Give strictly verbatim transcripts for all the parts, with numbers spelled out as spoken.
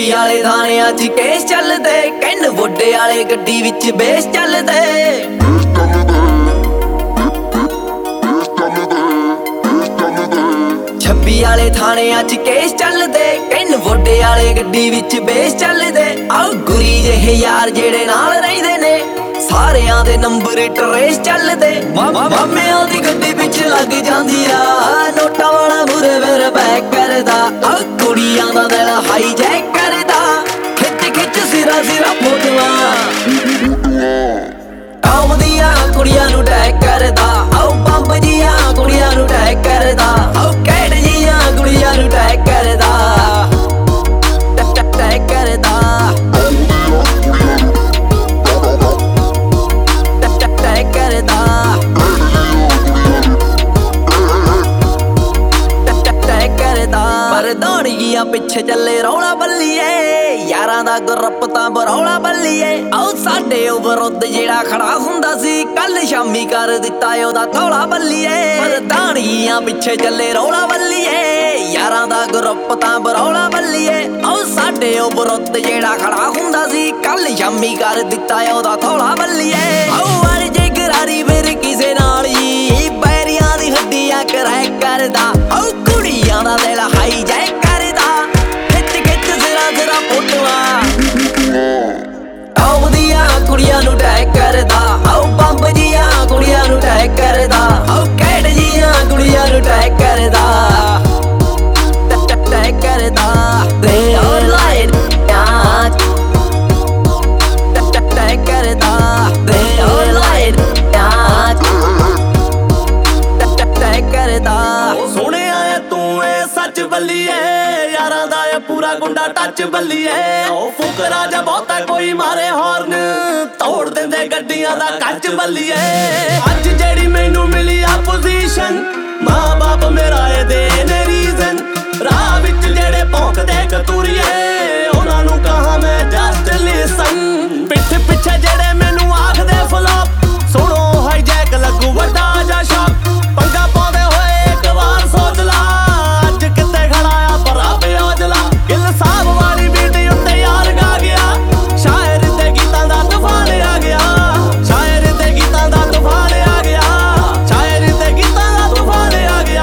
ਛੱਬੀ ਵਾਲੇ ਥਾਣਿਆਂ 'ਚ ਕੇਸ ਚੱਲਦੇ, ਕਹਿੰਨ ਵੋਡੇ ਵਾਲੇ ਗੱਡੀ ਵਿੱਚ ਬੇਸ ਚੱਲਦੇ। ਛੱਬੀ ਵਾਲੇ ਥਾਣਿਆਂ 'ਚ ਕੇਸ ਚੱਲਦੇ, ਕਹਿੰਨ ਵੋਡੇ ਵਾਲੇ ਗੱਡੀ ਵਿੱਚ ਬੇਸ ਚੱਲਦੇ। ਆਹ ਗੁਰੀ ਜਿਹੇ ਯਾਰ ਜਿਹੜੇ ਨਾਲ ਰਹਿੰਦੇ ਨੇ, ਸਾਰਿਆਂ ਦੇ ਨੰਬਰ ਟਰੇਸ ਚੱਲਦੇ। ਮਾਮਿਆਂ ਦੀ ਗੱਡੀ ਪਿੱਛੇ ਲੱਗ ਜਾਂਦੀ ਆ, ਨੋਟਾਂ ਵਾਲਾ ਮੂਰੇ ਮੇਰੇ ਬੈਕ ਕਰਦਾ। ਆਹ ਕੁੜੀਆਂ ਦਾ ਦਿਲ ਹਾਈ ਜੈਕ ਕਰਦਾ, ਖਿੱਚ ਖਿੱਚ ਸਿਰਾ ਸਿਰਾ ਫੋਟੋਆਂ। ਟੌਪ ਦੀਆਂ ਕੁੜੀਆਂ ਨੂੰ ਟੈਗ ਕਰਦਾ, ਆਹ ਬੰਬ ਜੀਆਂ ਕੁੜੀਆਂ ਨੂੰ ਟੈਗ ਕਰਦਾ। ਆਹ ਕੈਟ ਜੀਆਂ ਕੁੜੀਆਂ ਨੂੰ ਟੈਗ ਕਰਦਾ, ਟੈਗ ਕਰਦਾ। ਮਰਦਾਨਗੀਆਂ ਪਿੱਛੇ ਚੱਲੇ ਰੌਲਾ ਬੱਲੀਏ, ਯਾਰਾਂ ਦਾ ਗਰੁੱਪ ਤਾਂ ਬਰੌਲਾ ਬੱਲੀਏ। ਆਓ ਸਾਡੇ ਉਹ ਵਿਰੁੱਧ ਜਿਹੜਾ ਖੜਾ ਹੁੰਦਾ ਸੀ, ਕੱਲ ਸ਼ਾਮੀ ਕਰ ਦਿੱਤਾ ਉਹਦਾ ਧੌਲਾ ਬੱਲੀਏ। ਮਰਦਾਨਗੀਆਂ ਪਿੱਛੇ ਚੱਲੇ ਰੌਲਾ ਬੱਲੀਏ, ਯਾਰਾਂ ਦਾ ਗਰੁੱਪ ਤਾਂ ਬਰੌਲਾ ਬੱਲੀਏ। ਆਓ ਸਾਡੇ ਉਹ ਵਿਰੁੱਧ ਜਿਹੜਾ ਖੜਾ ਹੁੰਦਾ ਸੀ, ਕੱਲ ਸ਼ਾਮੀ ਕਰ ਦਿੱਤਾ ਉਹਦਾ ਧੌਲਾ ਬੱਲੀਏ। ਆਓ ਅੜ ਜੇ ਗਰਾਰੀ ਫਿਰ ਕਿਸੇ ਨਾਲ ਹੀ, ਬੈਰੀਆਂ ਦੀ ਹੱਡੀਆਂ ਕਰੈਕ ਕਰਦਾ। ਆਓ ਕੁੜੀਆਂ ਦਾ ਦਿਲ ਹਾਈ ਜੈਕ ਕਰਦਾ, ਖਿੱਚ ਖਿੱਚ ਸਿਰਾ ਸਿਰਾ ਫੋਟੋਆਂ। ਟੌਪ ਦੀਆਂ ਕੁੜੀਆਂ ਨੂੰ ਟੈਗ ਕਰਦਾ, ਆਓ ਬੰਬ ਜੀਆਂ ਕੁੜੀਆਂ ਨੂੰ ਟੈਗ ਕਰਦਾ। ਆਓ ਕੈਟ ਜੀਆਂ ਕੁੜੀਆਂ ਨੂੰ ਟੈਗ ਕਰਦਾ, ਟੈਗ ਕਰਦਾ। They all lied, yeah, tag ਕਰਦਾ। They all lied, yeah, tag ਕਰਦਾ। ਸੋਹਣਿਆ ਤੂੰ ਏ ਸੱਚ ਬੱਲੀਏ, ਯਾਰਾਂ ਦਾ ਏ ਪੂਰਾ ਗੁੰਡਾ ਟੱਚ ਬੱਲੀਏ। ਉਹ ਫੁਕਰਾ ਜਾ ਬਹੁਤਾ ਕੋਈ ਮਾਰੇ ਹਾਰਨ, ਤੋੜ ਦਿੰਦੇ ਗੱਡੀਆਂ ਦਾ ਕੱਚ ਬੱਲੀਏ। ਅੱਜ ਜਿਹੜੀ ਮੈਨੂੰ ਮਿਲੀ ਆ ਪੋਜੀਸ਼ਨ, ਮਾਂ ਬਾਪ ਮੇਰਾ ਇਹਦੇ ਨੇ ਰੀਜ਼ਨ। ਰਾਹ ਵਿੱਚ ਜਿਹੜੇ ਭੌਂਕਦੇ ਕਤੂਰੀਏ, ਉਹਨਾਂ ਨੂੰ ਕਹਾਂ ਮੈਂ ਜਸਟ ਲਿਸਨ। ਪਿੱਠ ਪਿੱਛੇ ਜਿਹੜੇ ਮੈਨੂੰ ਆਖਦੇ ਫਲੋਪ, ਸੁਣੋ ਹਾਈਜੈਕ ਲੱਗੂ ਵੱਡਾ ਜਾ ਸ਼ੌਕ। ਪੰਗਾ ਪਾਉਂਦੇ ਹੋਏ ਇੱਕ ਵਾਰ ਸੋਚ ਲਾ, ਅੱਜ ਕਿੱਥੇ ਖੜਾ ਆ ਭਰਾ ਬਿਓਜਲਾ। ਗਿੱਲ ਸਾਹਿਬ ਵਾਲੀ ਬੀਟ ਉੱਤੇ ਯਾਰ ਗਾ ਗਿਆ, ਸ਼ਾਇਰ ਦੇ ਗੀਤਾਂ ਦਾ ਤੂਫਾਨ ਆ ਗਿਆ। ਸ਼ਾਇਰ ਦੇ ਗੀਤਾਂ ਦਾ ਤੂਫਾਨ ਆ ਗਿਆ, ਸ਼ਾਇਰ ਦੇ ਗੀਤਾਂ ਦਾ ਤੂਫਾਨ ਆ ਗਿਆ।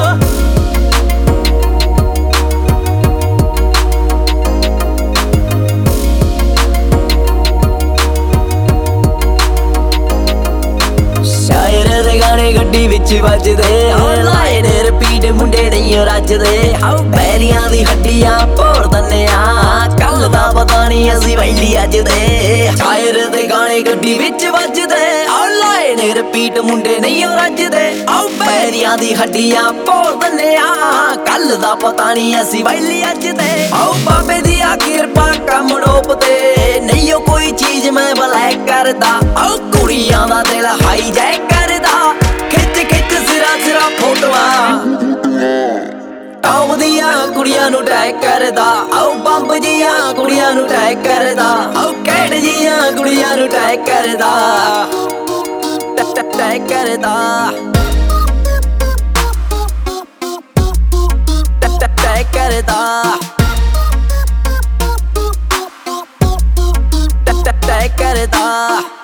ਸ਼ਾਇਰ ਦੇ ਗਾਣੇ ਗੱਡੀ ਵਿੱਚ ਵੱਜਦੇ, ਆਨਲਾਈਨ ਰਿਪੀਟ ਮੁੰਡੇ ਨਹੀਂ ਰੱਜਦੇ। ਹਾਉ ਬੈਰੀਆਂ ਦੀ ਹੱਡੀਆਂ ਭੋਰ ਦੰਨੇ ਆ, ਕੱਲ ਦਾ ਪਤਾ ਨਹੀਂ ਅਸੀਂ ਵੈਲੀ ਅੱਜ ਦੇ। ਸ਼ਾਇਰ ਦੇ ਗਾਣੇ ਗੱਡੀ ਵਿੱਚ ਵੱਜਦੇ, ਆਨਲਾਈਨ ਰਿਪੀਟ ਮੁੰਡੇ ਨਹੀਂ ਰੱਜਦੇ। ਆਉ ਬੈਰੀਆਂ ਦੀ ਹੱਡੀਆਂ ਭੋਰ ਦੰਨੇ ਆ, ਕੱਲ ਦਾ ਪਤਾ ਨਹੀਂ ਅਸੀਂ ਵੈਲੀ ਅੱਜ ਦੇ। ਆਉ ਬਾਬੇ ਦੀ ਆ ਕਿਰਪਾ ਕੰਮ ਡੋਪ ਤੇ, ਨਹੀਂ ਉਹ ਕੋਈ ਚੀਜ਼ ਮੈਂ ਬਲੈਕ ਕਰਦਾ। ਆਉ ਕੁੜੀਆਂ ਦਾ ਦਿਲ ਹਾਈ ਜੈਕ ਕਰਦਾ, ਖਿੱਚ ਖਿੱਚ ਸਿਰਾ ਸਿਰਾ ਫੋਟੋਆਂ। ਟੌਪ ਦੀਆਂ ਕੁੜੀਆਂ ਨੂੰ ਟੈਗ ਕਰਦਾ, ਆਓ ਬੰਬ ਜੀਆਂ ਕੁੜੀਆਂ ਨੂੰ ਟੈਗ ਕਰਦਾ। ਆਓ ਕੈਟ ਜੀਆਂ ਕੁੜੀਆਂ ਨੂੰ ਟੈਗ ਕਰਦਾ, ਟੈਗ ਕਰਦਾ। ਟੈਗ ਕਰਦਾ, ਟੈਗ ਕਰਦਾ।